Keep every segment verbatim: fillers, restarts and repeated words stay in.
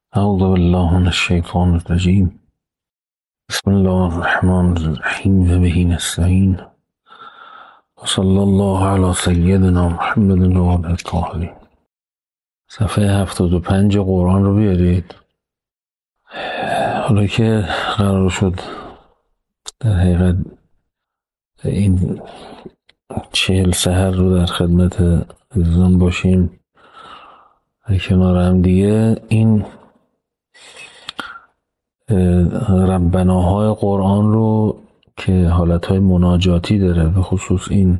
أعوذ بالله من الشيطان الرجيم. بسم الله الرحمن الرحیم و به نستعین و صلی الله علی سیدنا محمد و آله الطاهرین. صفحه هفتاد و پنج قرآن رو بیارید. حالا که قرار شد در حقیقت این چهل سحر رو در خدمت عزیزان باشیم در کنار هم دیگه، این ربناهای قرآن رو که حالتهای مناجاتی داره، به خصوص این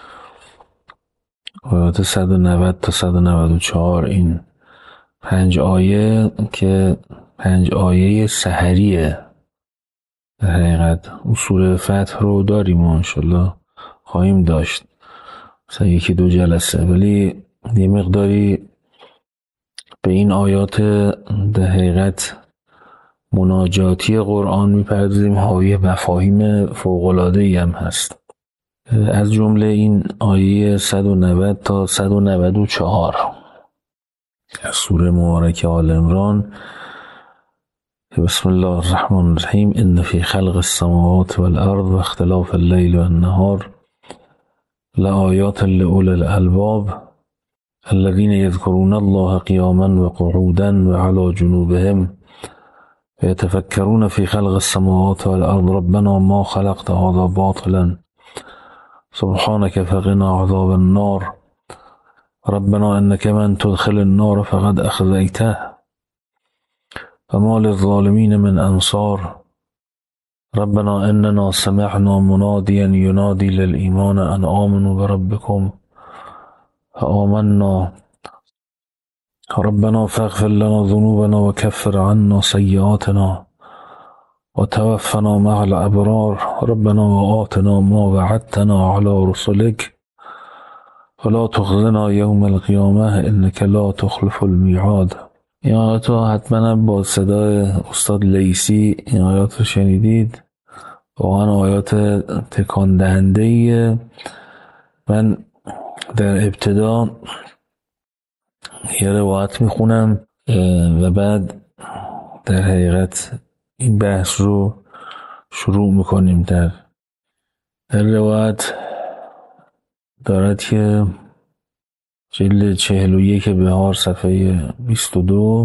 آیات صد و نود تا صد و نود و چهار، این پنج آیه که پنج آیه سحریه، در حقیقت اصول فتح رو داریم و انشالله خواهیم داشت مثلا یکی دو جلسه، ولی یه مقداری به این آیات در حقیقت مناجاتی قرآن میپردازیم. حاوی مفاهیم فوق‌العاده‌ای هم هست، از جمله این آیه صد و نود تا صد و نود و چهار از سوره مبارکه آل عمران. بسم الله الرحمن الرحیم. ان فی خلق السماوات والارض و اختلاف اللیل والنهار لآیات لأولی الالباب الذین یذکرون الله قیاما و قعودا و علی جنوبهم ويتفكرون في خلق السماوات والأرض ربنا ما خلقت هذا باطلا سبحانك فقنا عذاب النار ربنا إنك من تدخل النار فقد أخزيته فما للظالمين من أنصار ربنا إننا سمعنا مناديا ينادي للإيمان أن آمنوا بربكم فآمنا ربنا فاغفر لنا ذنوبنا وكفر عنا سيئاتنا وتوفنا مع الأبرار ربنا وآتنا ما وعدتنا على رسلك ولا تخزنا يوم القيامة إنك لا تخلف الميعاد. این آیات رو حتما با صدای استاد لیسی این آیات رو شنیدید. واقعا آیات تکان دهنده ایه. من در ابتدا یه روایت میخونم و بعد در حقیقت این بحث رو شروع میکنیم. در در روایت دارد که جلد چهل و یک بهار صفحه بیست و دو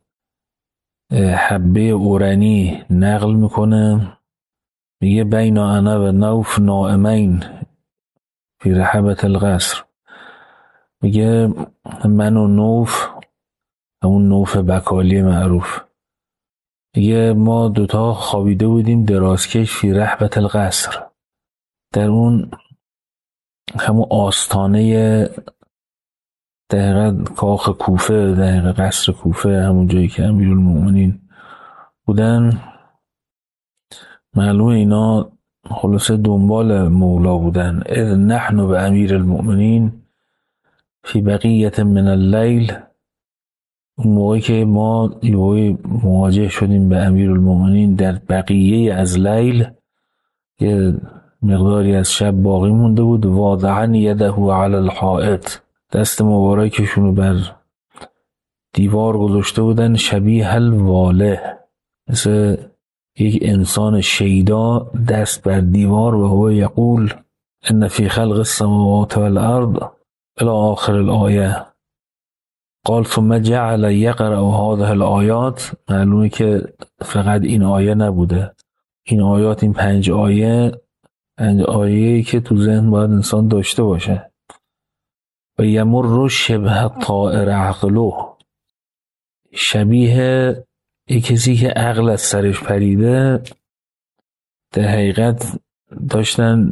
حبه اورنی نقل میکنه، میگه بین انا و نوف نائمین فی رحبت القصر. میگه من و نوف، همون نوف بکالی معروف، میگه ما دوتا خوابیده بودیم درازکش فی رحبت القصر، در اون همون آستانه دقیقا کاخ کوفه، دقیقا قصر کوفه، همون جایی که امیرالمومنین بودن. معلومه اینا خلاصه دنبال مولا بودن. اذ نحن به امیرالمومنین فی بقیت من اللیل، اون موقعی که ما یهویی مواجه شدیم به امیرالمومنین در بقیه از لیل، یه مقداری از شب باقی مونده بود. واضعا یده علی الحائط، دست مبارکشون رو بر دیوار گذاشته بودن، شبیه الواله، مثل یک انسان شیدا دست بر دیوار، و هو یقول ان فی خلق السماوات والارض الى آخر الآیه. قال ثم جعل یقرأ هذه الآیات. معلومه که فقط این آیه نبوده، این آیات، این پنج آیه، پنج آیه‌ای که تو ذهن باید انسان داشته باشه. و یمر شبه طائر عقله، شبیه یک کسی که عقل از سرش پریده، در حقیقت داشتن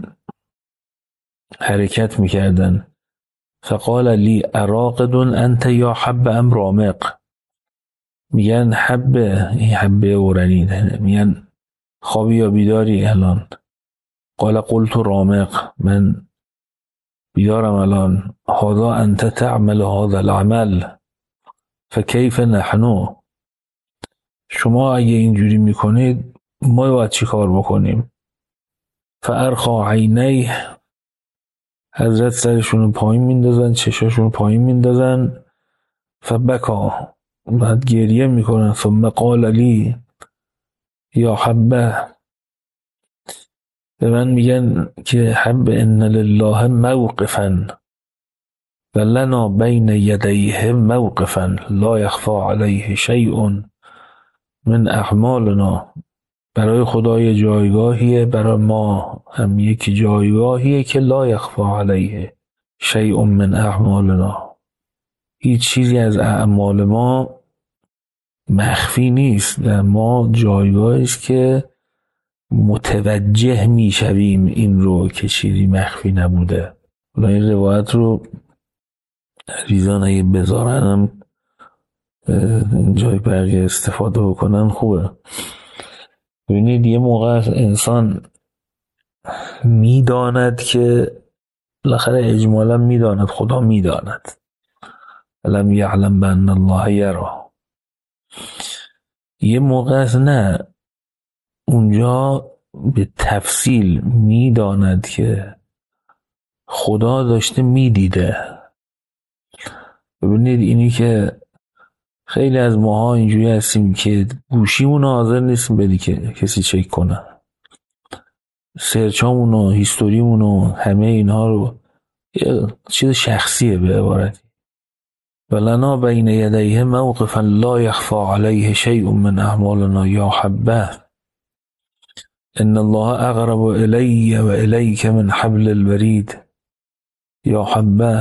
حرکت میکردن. فقال لی اراقد انت یا حب ام رامق. میگن حب، این حبه اورنی، میگن خوابی یا بیداری الان؟ قال قلت رامق، من بیدارم الان. هذا انت تعمل هذا العمل فکیف نحن، شما اگه اینجوری میکنید ما باید چی کار بکنیم؟ فارخا عینیه، حضرت سرشون پایین میندازن، چشاشون پایین میندازن. فبکا، بعد گریه میکنن. ثم قال لی یا حبه، به من میگن که حب ان لله موقفا و لنا بین یدیه موقفا لا یخفی علیه شیء من اعمالنا. برای خدای جایگاهیه، برای ما هم یک جایگاهیه که لا یخفی علیه شیء من اعمالنا، هیچ چیزی از اعمال ما مخفی نیست. در ما جایگاهی است که متوجه میشویم این رو که چیزی مخفی نبوده. حالا این روایت رو ریزان اگه بذارنم جای بقیه استفاده بکنن خوبه. ببینید یه موقع انسان میداند که بالاخره اجمالا میداند خدا میداند، لم یعلم بان الله یرا. یه موقع است نه، اونجا به تفصیل میداند که خدا داشته میدیده. ببینید اینی که خیلی از ماها اینجوری هستیم که گوشیمون حاضر نیستیم بدی که کسی چک کنه، سرچامون و هیستوریمون و همه اینها رو، یه چیز شخصیه به عبارتی. ولنا بین یدیه موقفا لا یخفی علیه شیء من اعمالنا یا حبه ان الله اقرب الی و الیک من حبل الورید یا حبه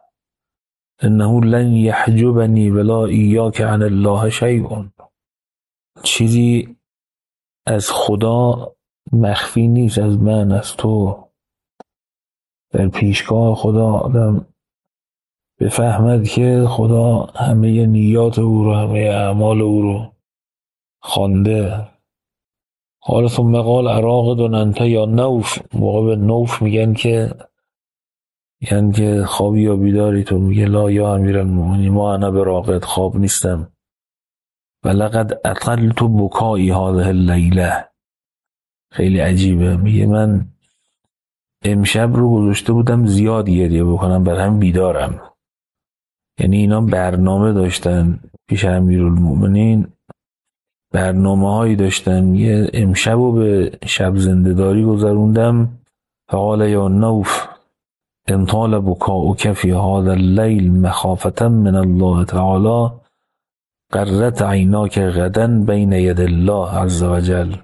انه لن یحجبنی ولا ایاک عن الله شیء. چیزی از خدا مخفی نیست، از من، از تو. در پیشگاه خدا آدم بفهمد که خدا همه نیات او رو، همه اعمال او رو خوانده. قال ثم قال اراغد انت یا نوف. موقع به نوف میگن که یعنی که خوابی یا بیداری تو؟ میگه لا یا امیرالمومنین ما انا براقد، خواب نیستم. ولقد اطلت بکایی هذه اللیله. خیلی عجیبه، میگه من امشب رو گذاشته بودم زیاد گریه بکنم، بر هم بیدارم. یعنی اینا برنامه داشتن پیش امیرالمومنین، برنامه هایی داشتن. یه امشب رو به شب زنده‌داری گذروندم. فقال یا نوف انطال بکاؤک فی هذا اللیل مخافة من الله تعالی قرت عیناک غدا بین ید الله عز وجل.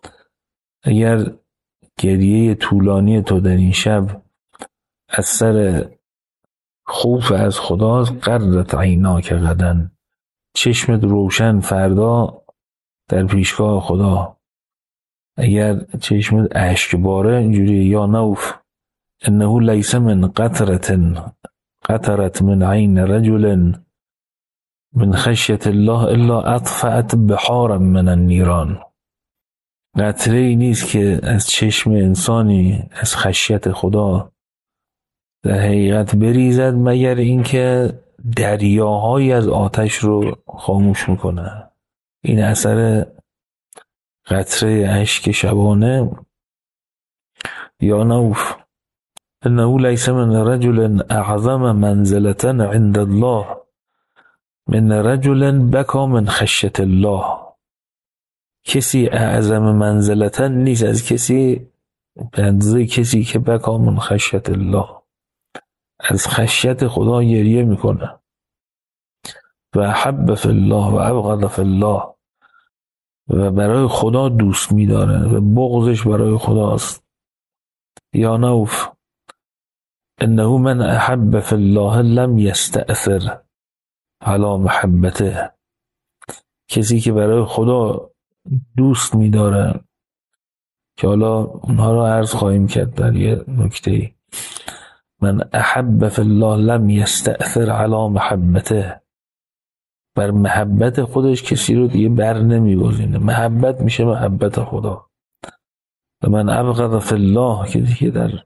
اگر گریه طولانی تو در این شب از سر خوف از خداست، قرت عیناک غدا، چشمت روشن فردا در پیشگاه خدا. اگر چشمت اشکباره اینجوری یا نوف انه لیس من قطرت قطرت من عین رجل من خشیت الله الا اطفأت بحارا من النیران. قطره ای نیست که از چشم انسانی از خشیت خدا در حقیقت بریزد مگر اینکه دریاهایی از آتش رو خاموش میکنه. این اثر قطره اشک شبانه. یا نوف انه لیس من رجل اعظم منزلة عند الله من رجل بکا من خشیت الله. کسی اعظم منزلتا نیست از کسی به اندازه کسی که بکا من خشیت الله، از خشیت خدا گریه میکنه. و حب فی الله و ابغض فی الله، و برای خدا دوست میداره و بغضش برای خداست. یا نوف انه من احب فی الله لم یستأثر علی محبته. کسی که برای خدا دوست می‌داره، که حالا اونها رو عرض خواهیم کرد در یه نکته، من احب فی الله لم یستأثر علی محبته، بر محبت خودش کسی رو دیگه بر نمیگزینه. محبت میشه محبت خدا. و من ابغض فی الله، کسی که در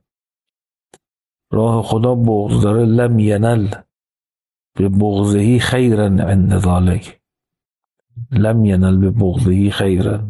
راه خدا بغض داره، لم ینل به بغضهی خیرا عند ذلک، لم ینل به بغضهی خیرا.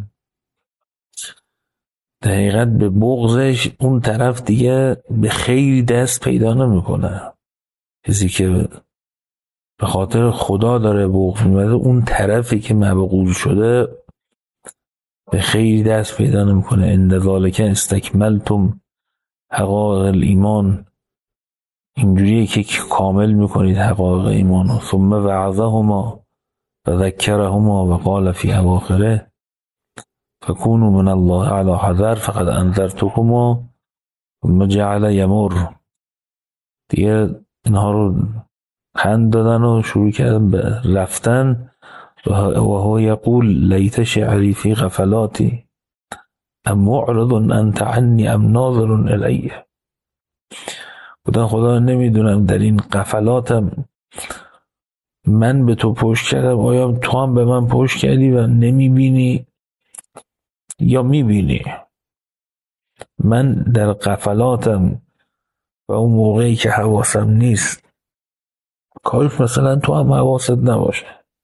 در حقیقت به بغضش اون طرف دیگه به خیلی دست پیدا نمیکنه. کسی که به خاطر خدا داره بغض می‌بره، اون طرفی که مبغوض شده به خیلی دست پیدا نمی‌کنه. ان ذالک استکملتم حقائق الایمان، اینجوریه که کامل میکنید حقایق ایمان. ثم وعظهما و ذکرهما و قال فی اواخره فکونوا من الله علی حذر فقد انذرتکما ثم جعل یمر. دیگه اینها رو پند دادن و شروع کردن به رفتن و هو یقول لیت شعری فی غفلاتی ام معرض انت عنی ام ناظر الیه. بودن خدا نمیدونم در این غفلاتم من به تو پشت کردم، آیا تو هم به من پشت کردی و نمیبینی یا میبینی؟ من در غفلاتم و اون موقعی که حواسم نیست، کاش مثلا تو هم حواست نباشه.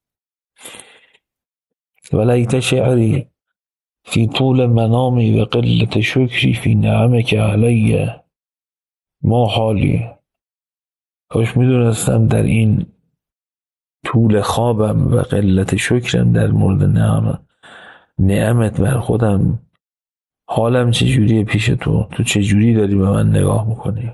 ولیت شعری فی طول منامی و قلت شکری فی نعمک علی ما حالی. کاش میدونستم در این طول خوابم و قلت شکرم در مورد نعمت نعمت بر خودم حالم چجوریه پیش تو، تو چجوری داری به من نگاه میکنی.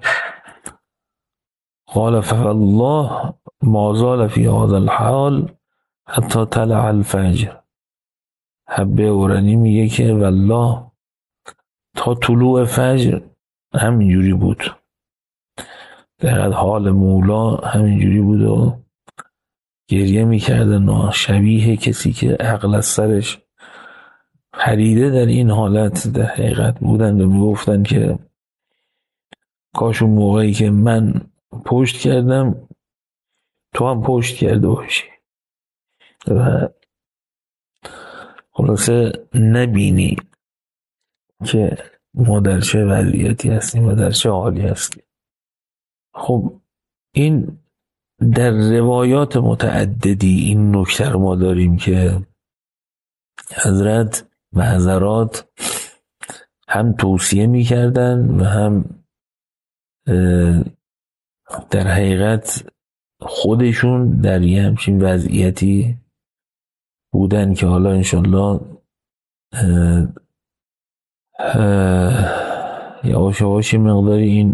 قال فالله ما زال فی هذا الحال حتی طلع الفجر. حبه اورانی میگه که والله تا طلوع فجر همینجوری بود، در حال مولا همینجوری بود و گریه میکردن، شبیه کسی که عقل از سرش پریده در این حالت در حقیقت بودن و میگفتن که کاش اون موقعی که من پشت کردم تو هم پشت کرده باشی و خلاصه نبینی که ما در چه وضعیتی هستیم و در چه حالی هستیم. خب این در روایات متعددی این نکته رو ما داریم که حضرت و حضرات هم توصیه می‌کردن و هم در حقیقت خودشون در یه همچین وضعیتی بودن که حالا انشالله یواش یواش مقداری این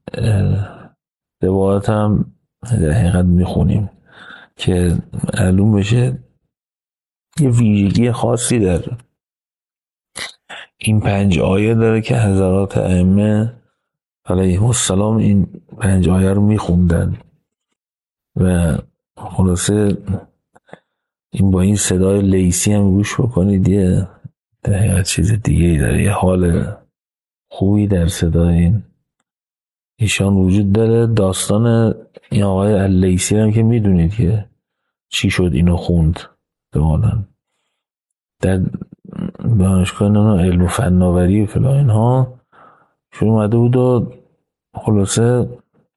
روایات هم در حقیقت میخونیم که معلوم بشه یه ویژگی خاصی در این پنج آیه داره که حضرات ائمه علیهم السلام این پنج آیه رو میخوندن و خلاصه این با این صدای لیسی هم گوش بکنید یه در حقیقت چیز دیگه ای داره، یه حال خوبی در صدای این ایشان وجود داره. داستان این آقای اللیسی هم که میدونید که چی شد اینو خوند دوانا در دانشگاه علم و فناوری و فلان اینها شروع اومده بود و خلاصه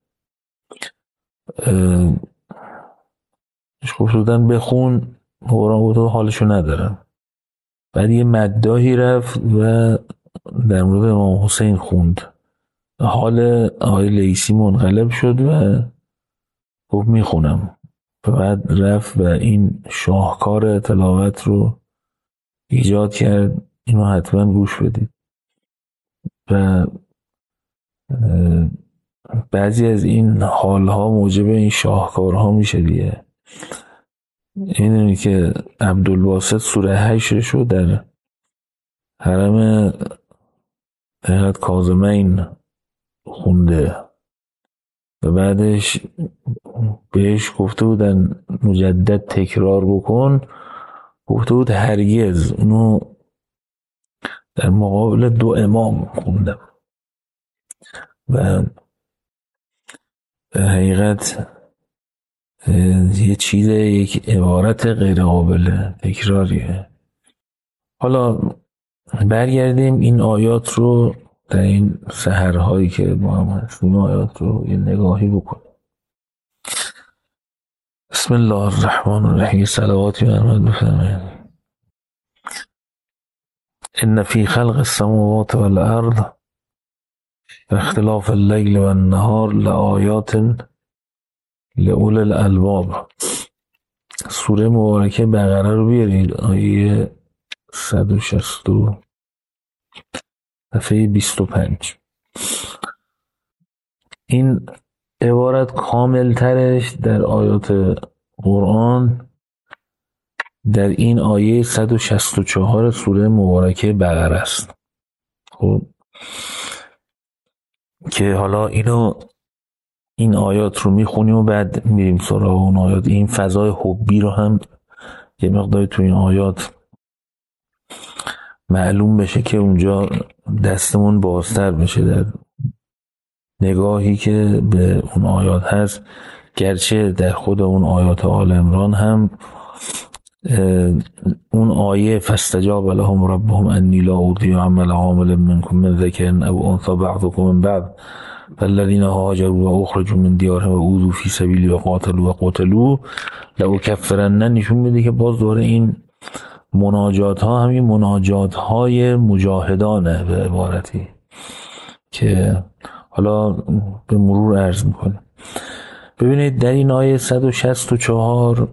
اشکوف بودن بخون هوران بود و حالشو ندارم. بعد یه مداحی رفت و در مورد امام حسین خوند، حال آقای لیسی منقلب شد و گفت میخونم و بعد رفت و این شاهکار تلاوت رو ایجاد کرد. اینو حتما گوش بدید و بعضی از این حالها موجب این شاهکارها میشه دیگه. اینه که عبدالباسط سوره هشت رو در حرم حضرت کاظمین خونده و بعدش بهش گفته بودن مجدد تکرار بکن، گفته بود هرگز. اونو در مقابل دو امام خوندم و در حقیقت یه چیز یک عبارت غیر قابل تکراریه. حالا برگردیم این آیات رو در این سحرهایی که با هم هست این آیات رو یه نگاهی بکنیم. بسم الله الرحمن الرحیم. صلواتی برمد بفرمایید. ان فی خلق السماوات والارض و اختلاف اللیل والنهار لآیات لأول الالباب. سوره مبارکه بقره رو بیارید، آیه صد و شصت صفحه بیست و پنج. این عبارت کامل ترش در آیات قرآن در این آیه صد و شصت و چهار سوره مبارکه بقره است. خب که حالا اینو این آیات رو میخونیم و بعد میریم سراغ اون آیات. این فضای حبی رو هم یه مقداری تو این آیات معلوم بشه که اونجا دستمون بازتر بشه در نگاهی که به اون آیات هست، گرچه در خود اون آیات آل عمران هم اون آیه فاستجاب لهم ربهم انی لا اضیع عمل عامل منکم من ذکر او انثی بعضکم من بعض فالذین هاجروا و اخرجوا من دیارهم و اوذوا فی سبیلی و قاتلوا و قتلوا لأکفرن. نشون میده که باز دوره این مناجات ها همین مناجات های مجاهدانه به عبارتی که حالا به مرور عرض میکنه. ببینید در این آیه صد و شصت و چهار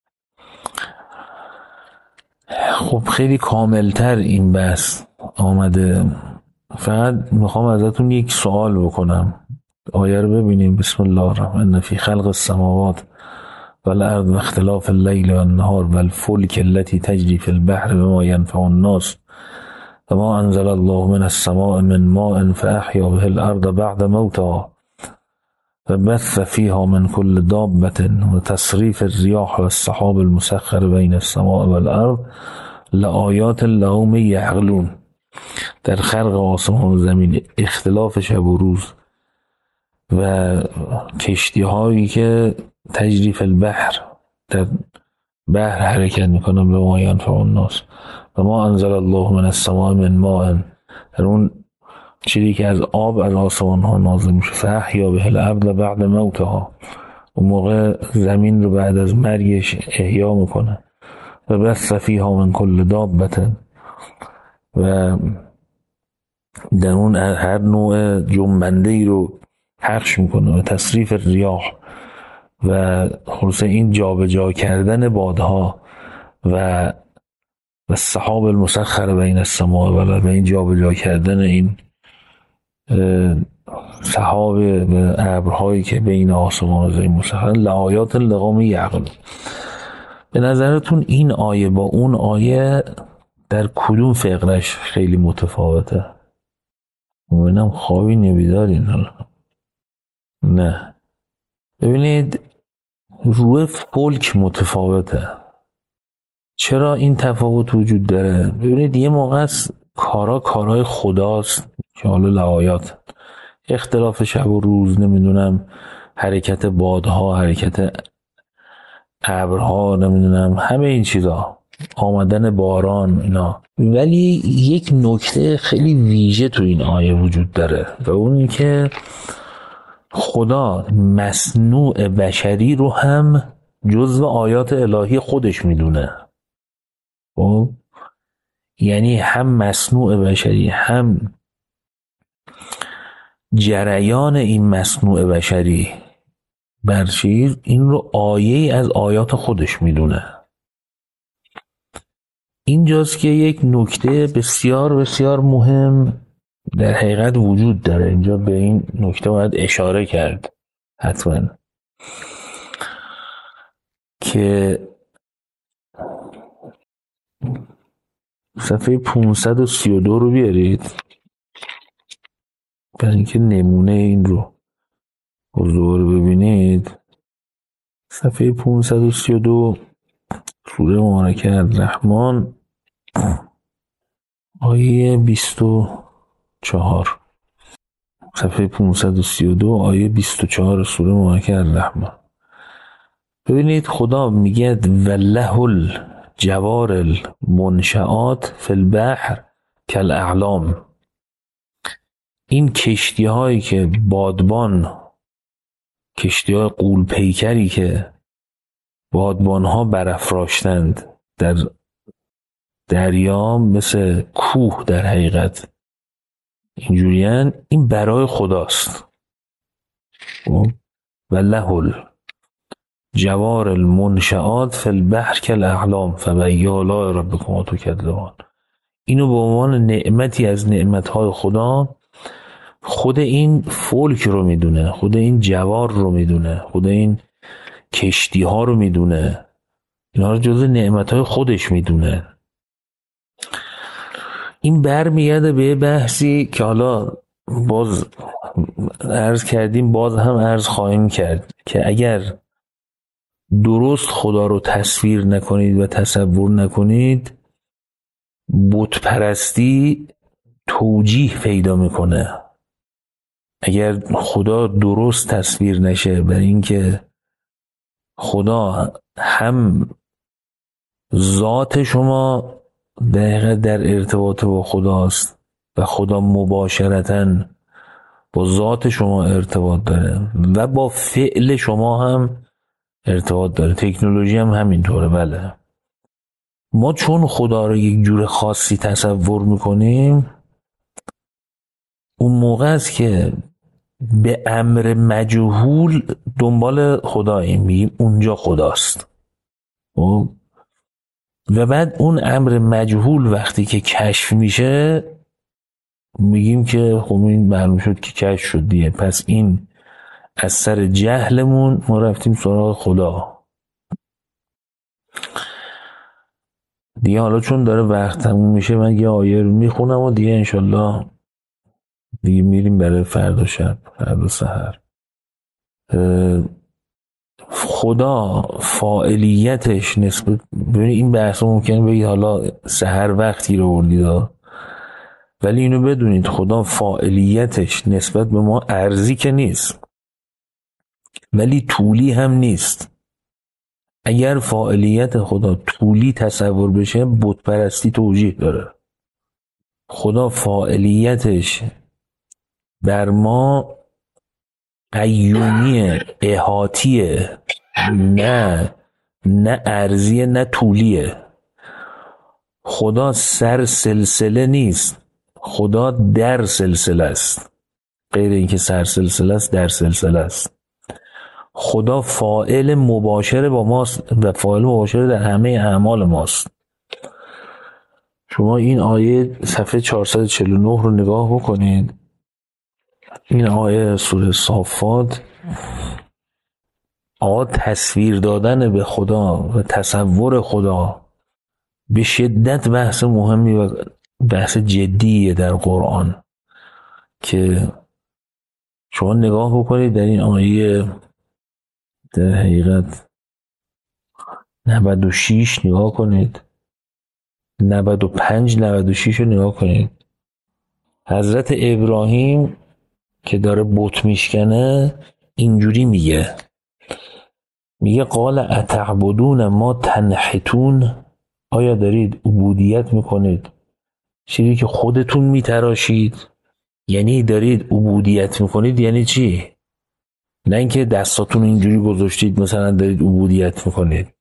خب خیلی کاملتر این بحث آمده. فقط میخوام ازتون یک سوال بکنم. آیه رو ببینیم. بسم الله الرحمن ان فی خلق السماوات والارض و اختلاف اللیل و النهار و الفلک التي تجری فی البحر بما ینفع الناس و ما انزل الله من السماء من ماء فاحیا به الارض بعد موتها و بث فیها من کل دابة و تصریف الریاح و السحاب المسخر بین السماء والارض لآیات لقوم یعقلون. در خلق آسمان و زمین، اختلاف شب و روز و کشتی هایی که تجری فی البحر در بحر حرکت میکنن به ما ینفع الناس و ما انزل الله من السماء من ماء، در اون چیزی که از آب از آسمان ها نازل میشه. فاحیا به الارض بعد موتها، و موقع زمین رو بعد از مرگش احیا میکنه. و بث فیها من کل دابة، و در اون هر نوع جنبنده ای رو پخش میکنه. و تصریف ریاح، و خلاصه این جابجا کردن بادها و و السحاب المسخر بین السماء والارض، این جابجا کردن این سحاب و ابرهایی که بین آسمان و زمین مسخر لآیات لقوم یعقلون. به نظرتون این آیه با اون آیه در کدوم فقرش خیلی متفاوته؟ ببینم خوابی نمیدارین حالا؟ نه. ببینید روی فلک متفاوته. چرا این تفاوت وجود داره؟ ببینید یه موقع است کارا کارای خداست که حالا لآیات، اختلاف شب و روز، نمیدونم حرکت بادها، حرکت ابرها، نمیدونم همه این چیزا، آمدن باران، اینا. ولی یک نکته خیلی ویژه تو این آیه وجود داره و اون این که خدا مصنوع بشری رو هم جزو آیات الهی خودش میدونه. خب یعنی هم مصنوع بشری، هم جریان این مصنوع بشری بر چیز، این رو آیه از آیات خودش میدونه. اینجاست که یک نکته بسیار بسیار مهم در حقیقت وجود داره. اینجا به این نکته باید اشاره کرد حتما، که صفحه پانصد و سی و دو رو بیارید برای اینکه نمونه این رو حضور ببینید. صفحه پانصد و سی و دو سوره مبارکه الرحمن آیه بیست و چهار. صفحه پانصد و سی و دو آیه بیست و چهار سوره مبارکه الرحمن. ببینید خدا میگه وله الجوار المنشآت فی البحر کالاعلام. این کشتی هایی که بادبان، کشتی های غول پیکری که بادبان ها برافراشتند در دریا، مثل کوه در حقیقت اینجورین، این برای خداست. و لهل جوار المنشآت فی البحر کالاعلام فبأی آلاء ربکما تکذبان. اینو به عنوان نعمتی از نعمتهای خدا، خود این فلک رو میدونه، خود این جوار رو میدونه، خود این کشتی ها رو میدونه، اینا رو جزو نعمتهای خودش میدونه. این برمیگرده به بحثی که حالا باز عرض کردیم، باز هم عرض خواهیم کرد که اگر درست خدا رو تصویر نکنید و تصور نکنید، بت پرستی توجیه پیدا میکنه. اگر خدا درست تصویر نشه، برای اینکه خدا هم ذات شما دقیقا در ارتباط با خداست و خدا مباشرتاً با ذات شما ارتباط داره و با فعل شما هم ارتباط داره. تکنولوژی هم همینطوره. بله، ما چون خدا رو یک جور خاصی تصور میکنیم، اون موقع است که به امر مجهول دنبال خداییم، میگیم اونجا خداست. و بعد اون امر مجهول وقتی که کشف میشه، میگیم که خب این معلوم شد که کشف شد دیگه، پس این از سر جهلمون ما رفتیم سراغ خدا دیگه. حالا چون داره وقت تموم میشه، من یه آیه رو میخونم و دیگه انشالله دیگه میریم برای فردا شب، فردا سحر. خدا فاعلیتش نسبت، ببینید این بحث ممکنه بگید حالا سحر وقتی رو بردید، ولی اینو بدونید خدا فاعلیتش نسبت به ما ارزی که نیست، ولی طولی هم نیست. اگر فاعلیت خدا طولی تصور بشه، بت پرستی توجیه داره. خدا فاعلیتش بر ما قیومیه، احاطیه، نه نه ارزیه نه طولیه. خدا سر سلسله نیست، خدا در سلسله است. غیر اینکه سر سلسله است، در سلسله است. خدا فاعل مباشر با ماست و فاعل مباشر در همه اعمال ماست. شما این آیه صفحه چهارصد و چهل و نه رو نگاه بکنید. این آیه سوره صافات، آقا تصویر دادن به خدا و تصور خدا به شدت بحث مهمی و بحث جدیه در قرآن، که شما نگاه بکنید در این آیه در حقیقت نود و شش نگاه کنید، نود و پنج نود و شش رو نگاه کنید. حضرت ابراهیم که داره بت میشکنه اینجوری میگه، میگه قال اتعبدون ما تنحتون، آیا دارید عبودیت میکنید چیزی که خودتون میتراشید؟ یعنی دارید عبودیت میکنید یعنی چی؟ نه اینکه دستاتون اینجوری گذاشتید مثلا دارید عبودیت میکنید.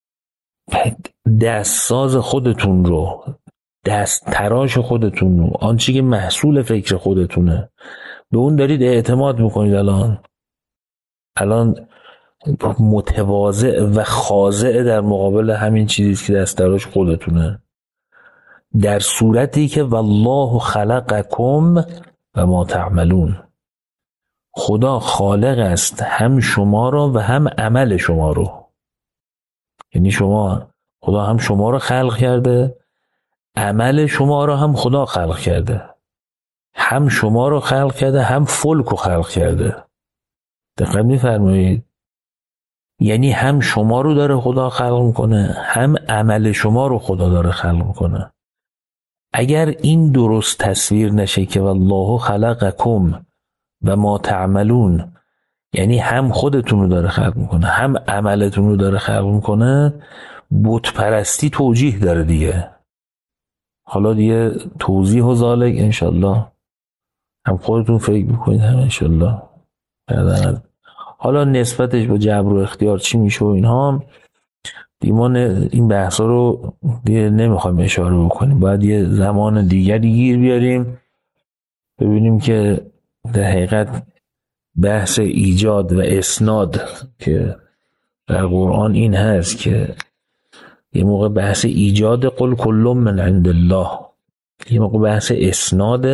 دستساز خودتون رو، دست تراش خودتون رو، آنچه که محصول فکر خودتونه، به اون دارید اعتماد میکنید. الان الان متواضع و خاضع در مقابل همین چیزی که دست تراش خودتونه، در صورتی که والله خلقکم و ما تعملون. خدا خالق است هم شما را و هم عمل شما رو. یعنی شما، خدا هم شما رو خلق کرده، عمل شما رو هم خدا خلق کرده. هم شما رو خلق کرده، هم فلک رو خلق کرده. دقیق میفرمایید؟ یعنی هم شما رو داره خدا خلق میکنه، هم عمل شما رو خدا داره خلق میکنه. اگر این درست تصویر نشه که والله خلقکم و ما تعملون، یعنی هم خودتون رو داره خلق میکنه هم عملتون رو داره خلق میکنه، بت پرستی توجیه داره دیگه. حالا دیگه توضیح و ذالک انشالله هم خودتون فکر بکنید، هم انشالله بعداً. حالا نسبتش با جبر و اختیار چی میشه و اینها دیگه ما این بحثا رو دیگه نمیخوایم اشاره بکنیم، باید یه زمان دیگری گیر بیاریم ببینیم که در حقیقت بحث ایجاد و اسناد که در قرآن این هست که یه موقع بحث ایجاد قل کل من عند الله، یه موقع بحث اسناد.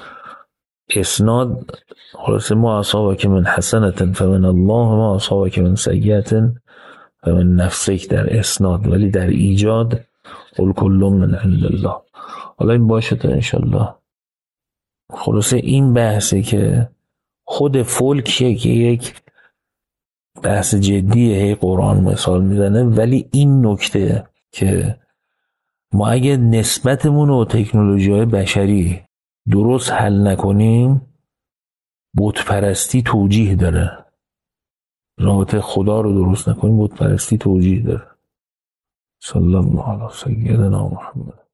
اسناد خلاصه ما اصابک من حسنة فمن الله ما اصابک من سیئة فمن نفسک در اسناد، ولی در ایجاد قل کل من عند الله. حالا این باشه تا انشالله. خلاصه این بحثه که خود فولکیه که یک بحث جدیه، هی قرآن مثال میزنه، ولی این نکته که ما اگه نسبتمون و تکنولوژی های بشری درست حل نکنیم، بت پرستی توجیه داره. رابطه خدا رو درست نکنیم، بت پرستی توجیه داره. صلی الله علی سیدنا محمد.